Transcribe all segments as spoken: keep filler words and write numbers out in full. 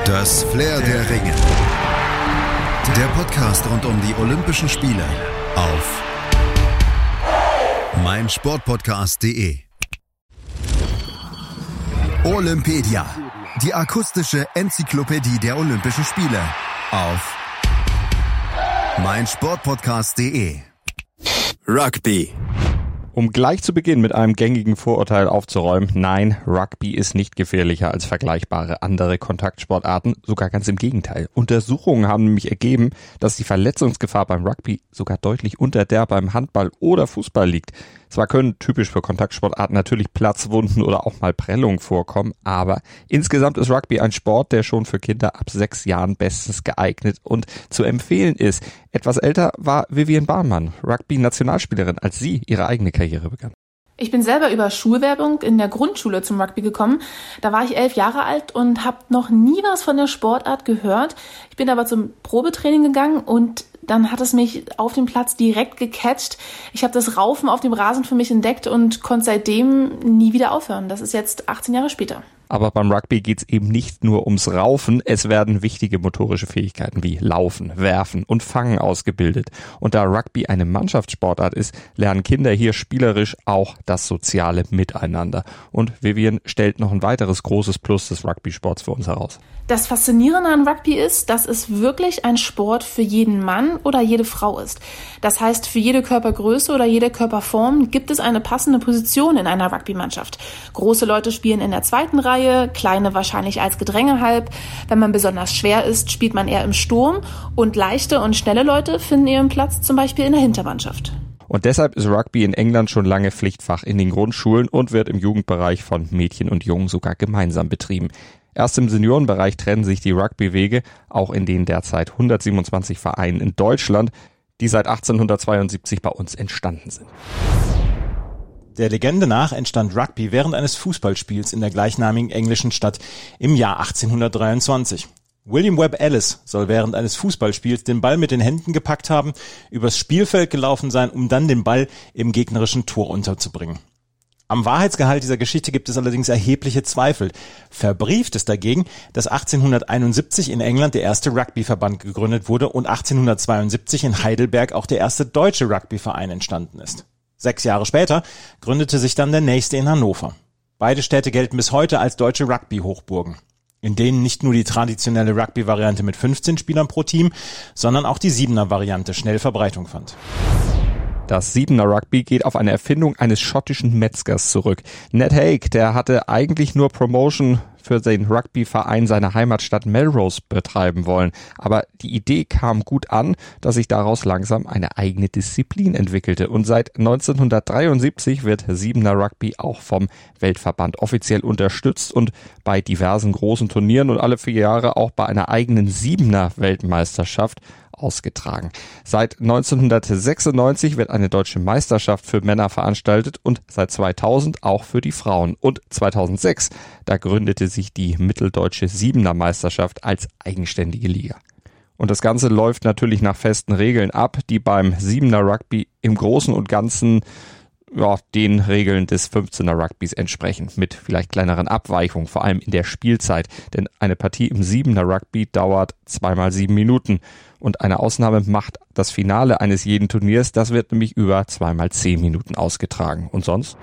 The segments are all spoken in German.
Das Flair der Ringe. Der Podcast rund um die Olympischen Spiele auf meinsportpodcast punkt de. Olympedia, die akustische Enzyklopädie der Olympischen Spiele auf meinsportpodcast punkt de. Rugby. Um gleich zu Beginn mit einem gängigen Vorurteil aufzuräumen, nein, Rugby ist nicht gefährlicher als vergleichbare andere Kontaktsportarten, sogar ganz im Gegenteil. Untersuchungen haben nämlich ergeben, dass die Verletzungsgefahr beim Rugby sogar deutlich unter der beim Handball oder Fußball liegt. Zwar können typisch für Kontaktsportarten natürlich Platzwunden oder auch mal Prellungen vorkommen, aber insgesamt ist Rugby ein Sport, der schon für Kinder ab sechs Jahren bestens geeignet und zu empfehlen ist. Etwas älter war Vivian Bahlmann, Rugby-Nationalspielerin, als sie ihre eigene Karriere begann. Ich bin selber über Schulwerbung in der Grundschule zum Rugby gekommen. Da war ich elf Jahre alt und habe noch nie was von der Sportart gehört. Ich bin aber zum Probetraining gegangen und dann hat es mich auf dem Platz direkt gecatcht. Ich habe das Raufen auf dem Rasen für mich entdeckt und konnte seitdem nie wieder aufhören. Das ist jetzt achtzehn Jahre später. Aber beim Rugby geht's eben nicht nur ums Raufen, es werden wichtige motorische Fähigkeiten wie Laufen, Werfen und Fangen ausgebildet. Und da Rugby eine Mannschaftssportart ist, lernen Kinder hier spielerisch auch das soziale Miteinander. Und Vivian stellt noch ein weiteres großes Plus des Rugby-Sports für uns heraus. Das Faszinierende an Rugby ist, dass es wirklich ein Sport für jeden Mann oder jede Frau ist. Das heißt, für jede Körpergröße oder jede Körperform gibt es eine passende Position in einer Rugby-Mannschaft. Große Leute spielen in der zweiten Reihe, kleine wahrscheinlich als Gedrängehalb. Wenn man besonders schwer ist, spielt man eher im Sturm und leichte und schnelle Leute finden ihren Platz zum Beispiel in der Hintermannschaft. Und deshalb ist Rugby in England schon lange Pflichtfach in den Grundschulen und wird im Jugendbereich von Mädchen und Jungen sogar gemeinsam betrieben. Erst im Seniorenbereich trennen sich die Rugby-Wege, auch in den derzeit hundertsiebenundzwanzig Vereinen in Deutschland, die seit achtzehnhundertzweiundsiebzig bei uns entstanden sind. Der Legende nach entstand Rugby während eines Fußballspiels in der gleichnamigen englischen Stadt im Jahr achtzehnhundertdreiundzwanzig. William Webb Ellis soll während eines Fußballspiels den Ball mit den Händen gepackt haben, übers Spielfeld gelaufen sein, um dann den Ball im gegnerischen Tor unterzubringen. Am Wahrheitsgehalt dieser Geschichte gibt es allerdings erhebliche Zweifel. Verbrieft ist dagegen, dass achtzehnhunderteinundsiebzig in England der erste Rugbyverband gegründet wurde und achtzehnhundertzweiundsiebzig in Heidelberg auch der erste deutsche Rugbyverein entstanden ist. Sechs Jahre später gründete sich dann der nächste in Hannover. Beide Städte gelten bis heute als deutsche Rugby-Hochburgen, in denen nicht nur die traditionelle Rugby-Variante mit fünfzehn Spielern pro Team, sondern auch die Siebener-Variante schnell Verbreitung fand. Das Siebener Rugby geht auf eine Erfindung eines schottischen Metzgers zurück. Ned Haig, der hatte eigentlich nur Promotion für den Rugbyverein seiner Heimatstadt Melrose betreiben wollen. Aber die Idee kam gut an, dass sich daraus langsam eine eigene Disziplin entwickelte. Und seit neunzehnhundertdreiundsiebzig wird Siebener Rugby auch vom Weltverband offiziell unterstützt und bei diversen großen Turnieren und alle vier Jahre auch bei einer eigenen Siebener Weltmeisterschaft ausgetragen. Seit neunzehnhundertsechsundneunzig wird eine deutsche Meisterschaft für Männer veranstaltet und seit zweitausend auch für die Frauen. Und zweitausendsechs, da gründete sich die Mitteldeutsche Siebener Meisterschaft als eigenständige Liga. Und das Ganze läuft natürlich nach festen Regeln ab, die beim Siebener Rugby im Großen und Ganzen ja, den Regeln des fünfzehner Rugbys entsprechen, mit vielleicht kleineren Abweichungen, vor allem in der Spielzeit. Denn eine Partie im Siebener Rugby dauert zweimal sieben Minuten. Und eine Ausnahme macht das Finale eines jeden Turniers, das wird nämlich über zweimal zehn Minuten ausgetragen. Und sonst?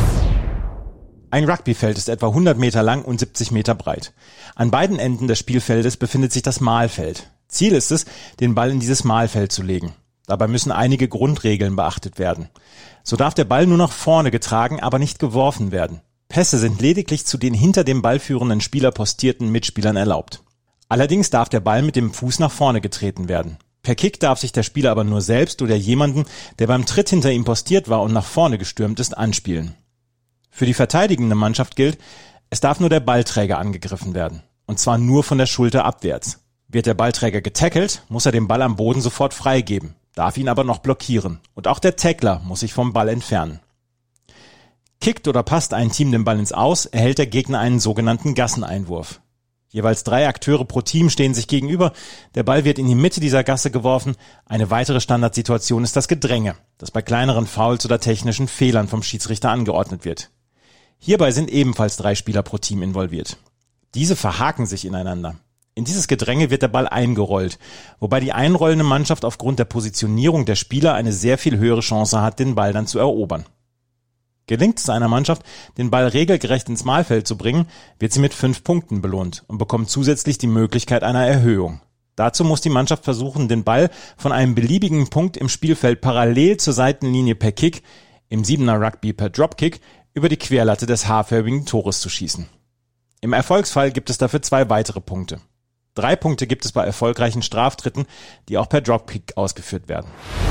Ein Rugbyfeld ist etwa hundert Meter lang und siebzig Meter breit. An beiden Enden des Spielfeldes befindet sich das Mahlfeld. Ziel ist es, den Ball in dieses Mahlfeld zu legen. Dabei müssen einige Grundregeln beachtet werden. So darf der Ball nur nach vorne getragen, aber nicht geworfen werden. Pässe sind lediglich zu den hinter dem Ball führenden Spieler postierten Mitspielern erlaubt. Allerdings darf der Ball mit dem Fuß nach vorne getreten werden. Per Kick darf sich der Spieler aber nur selbst oder jemanden, der beim Tritt hinter ihm postiert war und nach vorne gestürmt ist, anspielen. Für die verteidigende Mannschaft gilt, es darf nur der Ballträger angegriffen werden. Und zwar nur von der Schulter abwärts. Wird der Ballträger getackelt, muss er den Ball am Boden sofort freigeben, darf ihn aber noch blockieren. Und auch der Tackler muss sich vom Ball entfernen. Kickt oder passt ein Team den Ball ins Aus, erhält der Gegner einen sogenannten Gasseneinwurf. Jeweils drei Akteure pro Team stehen sich gegenüber. Der Ball wird in die Mitte dieser Gasse geworfen. Eine weitere Standardsituation ist das Gedränge, das bei kleineren Fouls oder technischen Fehlern vom Schiedsrichter angeordnet wird. Hierbei sind ebenfalls drei Spieler pro Team involviert. Diese verhaken sich ineinander. In dieses Gedränge wird der Ball eingerollt, wobei die einrollende Mannschaft aufgrund der Positionierung der Spieler eine sehr viel höhere Chance hat, den Ball dann zu erobern. Gelingt es einer Mannschaft, den Ball regelgerecht ins Mahlfeld zu bringen, wird sie mit fünf Punkten belohnt und bekommt zusätzlich die Möglichkeit einer Erhöhung. Dazu muss die Mannschaft versuchen, den Ball von einem beliebigen Punkt im Spielfeld parallel zur Seitenlinie per Kick, im Siebener Rugby per Dropkick, über die Querlatte des haarförmigen Tores zu schießen. Im Erfolgsfall gibt es dafür zwei weitere Punkte. Drei Punkte gibt es bei erfolgreichen Straftritten, die auch per Dropkick ausgeführt werden.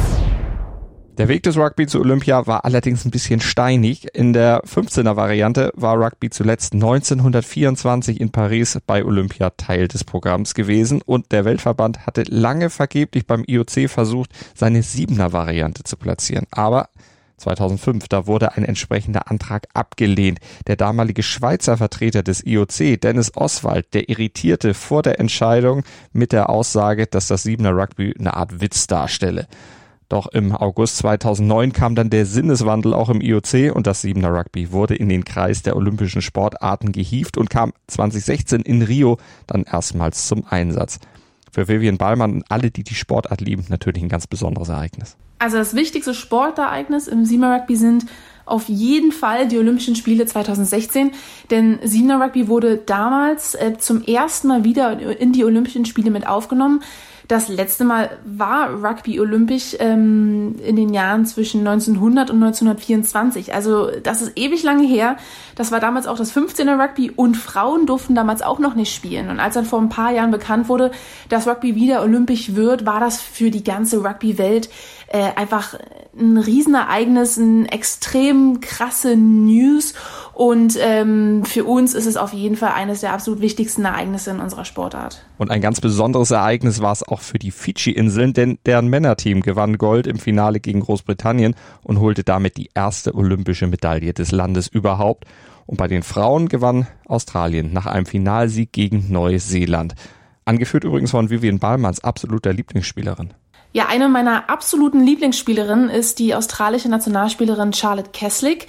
Der Weg des Rugby zu Olympia war allerdings ein bisschen steinig. In der fünfzehner-Variante war Rugby zuletzt neunzehnhundertvierundzwanzig in Paris bei Olympia Teil des Programms gewesen und der Weltverband hatte lange vergeblich beim I O C versucht, seine Siebener-Variante zu platzieren. Aber zweitausendfünf, da wurde ein entsprechender Antrag abgelehnt. Der damalige Schweizer Vertreter des I O C, Dennis Oswald, der irritierte vor der Entscheidung mit der Aussage, dass das Siebener Rugby eine Art Witz darstelle. Doch im August zweitausendneun kam dann der Sinneswandel auch im I O C und das Siebener Rugby wurde in den Kreis der olympischen Sportarten gehievt und kam zweitausendsechzehn in Rio dann erstmals zum Einsatz. Für Vivian Ballmann und alle, die die Sportart lieben, natürlich ein ganz besonderes Ereignis. Also das wichtigste Sportereignis im Siebener Rugby sind auf jeden Fall die Olympischen Spiele zweitausendsechzehn, denn Siebener Rugby wurde damals äh, zum ersten Mal wieder in die Olympischen Spiele mit aufgenommen. Das letzte Mal war Rugby olympisch ähm, in den Jahren zwischen neunzehnhundert und neunzehnhundertvierundzwanzig. Also das ist ewig lange her. Das war damals auch das fünfzehner Rugby und Frauen durften damals auch noch nicht spielen. Und als dann vor ein paar Jahren bekannt wurde, dass Rugby wieder olympisch wird, war das für die ganze Rugby-Welt äh, einfach ein Riesenereignis, ein extrem krasse News. Und ähm, für uns ist es auf jeden Fall eines der absolut wichtigsten Ereignisse in unserer Sportart. Und ein ganz besonderes Ereignis war es auch für die Fidschi-Inseln, denn deren Männerteam gewann Gold im Finale gegen Großbritannien und holte damit die erste olympische Medaille des Landes überhaupt. Und bei den Frauen gewann Australien nach einem Finalsieg gegen Neuseeland. Angeführt übrigens von Vivian Ballmanns absoluter Lieblingsspielerin. Ja, eine meiner absoluten Lieblingsspielerinnen ist die australische Nationalspielerin Charlotte Caslick.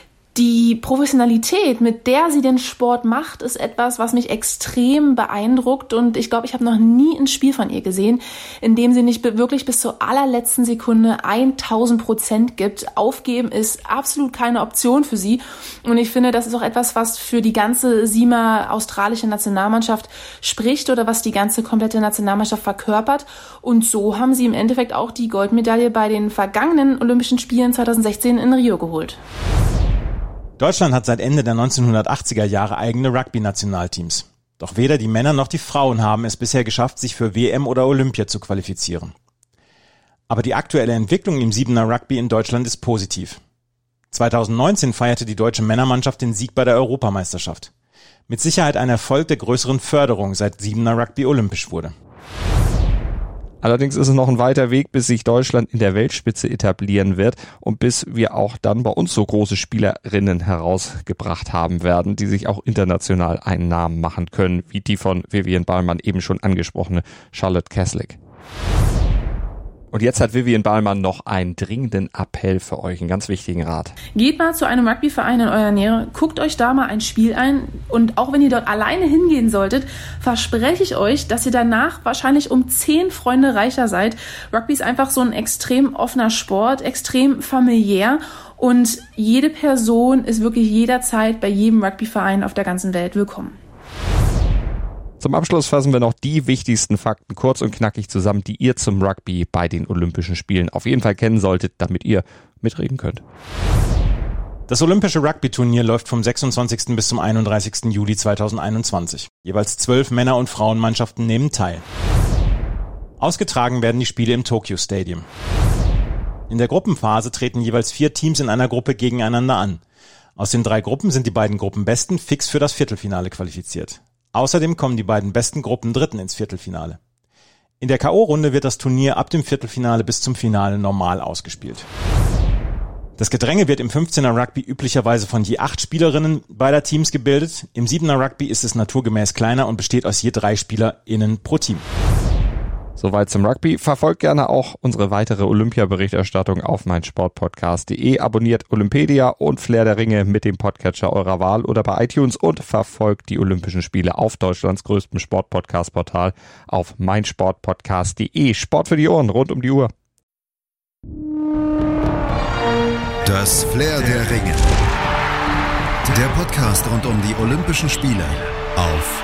Die Professionalität, mit der sie den Sport macht, ist etwas, was mich extrem beeindruckt und ich glaube, ich habe noch nie ein Spiel von ihr gesehen, in dem sie nicht wirklich bis zur allerletzten Sekunde tausend Prozent gibt. Aufgeben ist absolut keine Option für sie und ich finde, das ist auch etwas, was für die ganze Siebener australische Nationalmannschaft spricht oder was die ganze komplette Nationalmannschaft verkörpert und so haben sie im Endeffekt auch die Goldmedaille bei den vergangenen Olympischen Spielen zweitausendsechzehn in Rio geholt. Deutschland hat seit Ende der neunzehnhundertachtziger Jahre eigene Rugby-Nationalteams. Doch weder die Männer noch die Frauen haben es bisher geschafft, sich für W M oder Olympia zu qualifizieren. Aber die aktuelle Entwicklung im Siebener Rugby in Deutschland ist positiv. zweitausendneunzehn feierte die deutsche Männermannschaft den Sieg bei der Europameisterschaft. Mit Sicherheit ein Erfolg der größeren Förderung, seit Siebener Rugby olympisch wurde. Allerdings ist es noch ein weiter Weg, bis sich Deutschland in der Weltspitze etablieren wird und bis wir auch dann bei uns so große Spielerinnen herausgebracht haben werden, die sich auch international einen Namen machen können, wie die von Vivian Ballmann eben schon angesprochene Charlotte Caslick. Und jetzt hat Vivian Ballmann noch einen dringenden Appell für euch, einen ganz wichtigen Rat. Geht mal zu einem Rugbyverein in eurer Nähe, guckt euch da mal ein Spiel ein und auch wenn ihr dort alleine hingehen solltet, verspreche ich euch, dass ihr danach wahrscheinlich um zehn Freunde reicher seid. Rugby ist einfach so ein extrem offener Sport, extrem familiär und jede Person ist wirklich jederzeit bei jedem Rugbyverein auf der ganzen Welt willkommen. Zum Abschluss fassen wir noch die wichtigsten Fakten kurz und knackig zusammen, die ihr zum Rugby bei den Olympischen Spielen auf jeden Fall kennen solltet, damit ihr mitreden könnt. Das Olympische Rugby-Turnier läuft vom sechsundzwanzigsten bis zum einunddreißigsten Juli zweitausendeinundzwanzig. Jeweils zwölf Männer- und Frauenmannschaften nehmen teil. Ausgetragen werden die Spiele im Tokyo Stadium. In der Gruppenphase treten jeweils vier Teams in einer Gruppe gegeneinander an. Aus den drei Gruppen sind die beiden Gruppenbesten fix für das Viertelfinale qualifiziert. Außerdem kommen die beiden besten Gruppendritten ins Viertelfinale. In der K O-Runde wird das Turnier ab dem Viertelfinale bis zum Finale normal ausgespielt. Das Gedränge wird im fünfzehner Rugby üblicherweise von je acht Spielerinnen beider Teams gebildet. Im Siebener Rugby ist es naturgemäß kleiner und besteht aus je drei SpielerInnen pro Team. Soweit zum Rugby. Verfolgt gerne auch unsere weitere Olympia-Berichterstattung auf meinsportpodcast punkt de. Abonniert Olympedia und Flair der Ringe mit dem Podcatcher eurer Wahl oder bei iTunes und verfolgt die Olympischen Spiele auf Deutschlands größtem Sportpodcast-Portal auf meinsportpodcast punkt de. Sport für die Ohren, rund um die Uhr. Das Flair der Ringe. Der Podcast rund um die Olympischen Spiele auf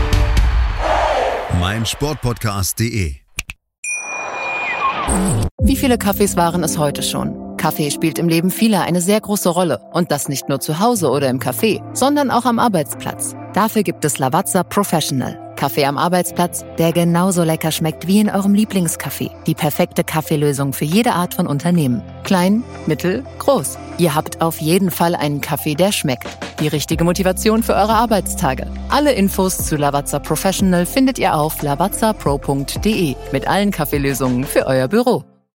meinsportpodcast punkt de. Wie viele Kaffees waren es heute schon? Kaffee spielt im Leben vieler eine sehr große Rolle. Und das nicht nur zu Hause oder im Café, sondern auch am Arbeitsplatz. Dafür gibt es Lavazza Professional. Kaffee am Arbeitsplatz, der genauso lecker schmeckt wie in eurem Lieblingscafé. Die perfekte Kaffeelösung für jede Art von Unternehmen. Klein, mittel, groß. Ihr habt auf jeden Fall einen Kaffee, der schmeckt. Die richtige Motivation für eure Arbeitstage. Alle Infos zu Lavazza Professional findet ihr auf lavazza pro punkt de mit allen Kaffeelösungen für euer Büro.